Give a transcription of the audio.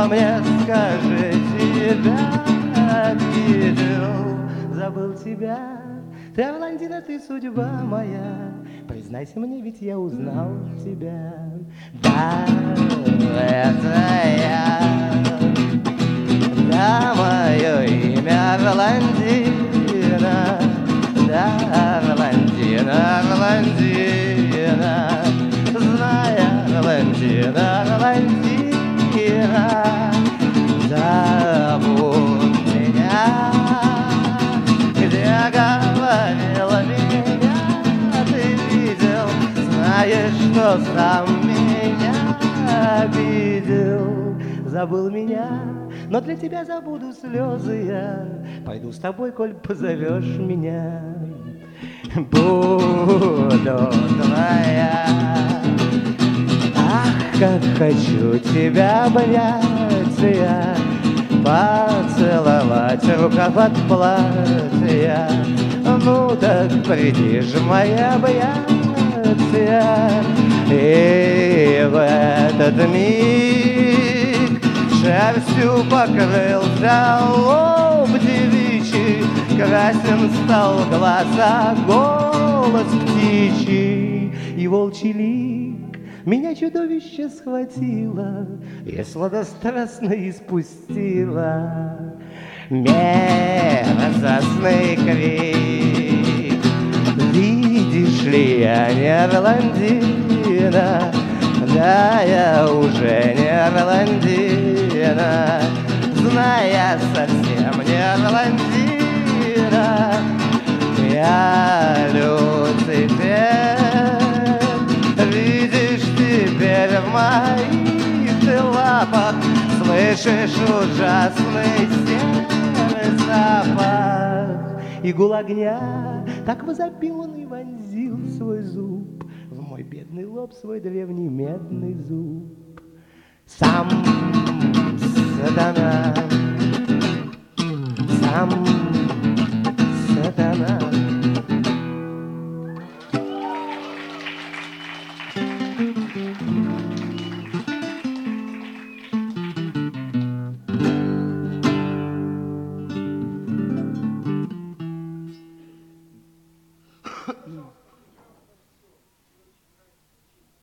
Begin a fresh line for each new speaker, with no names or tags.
мне скажи, тебя обидел, забыл тебя. Ты, Орландина, ты судьба моя, признайся мне, ведь я узнал тебя. Да, это я, да, мое имя Орландина, да, Орландина, Орландина, зная Орландина, Орландина, забудь меня, где говорила меня, ты видел, знаешь, что сам меня обидел, забыл меня. Но для тебя забуду слезы я, пойду с тобой, коль позовешь меня. Буду твоя. Ах, как хочу тебя обнять я, поцеловать рукав от платья. Ну так приди ж в мои объятия. И в этот миг шерстью покрылся лоб девичий, красен стал глаз, а голос птичий, и волчий лик меня чудовище схватило и сладострастно испустило. Мерзостный крик, видишь ли, я не Орландина, да, я уже не Орландина, зная совсем не Орландина. Я Люцифер, видишь теперь в моих ты лапах, слышишь ужасный серый запах. И гул огня так возопил он и вонзил свой зуб в мой бедный лоб, свой древний медный зуб. Сам сатана, сам сатана.